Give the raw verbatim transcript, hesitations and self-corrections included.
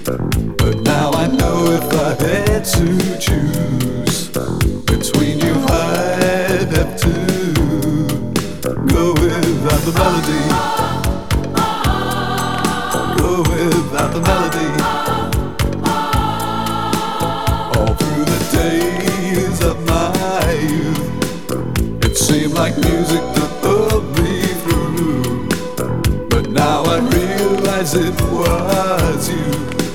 But now I know if I had to choose between you, I'd have to go without the melody. Go without the melody. All through the days of my youth, it seemed like music that pulled me through. But now I realize it was you.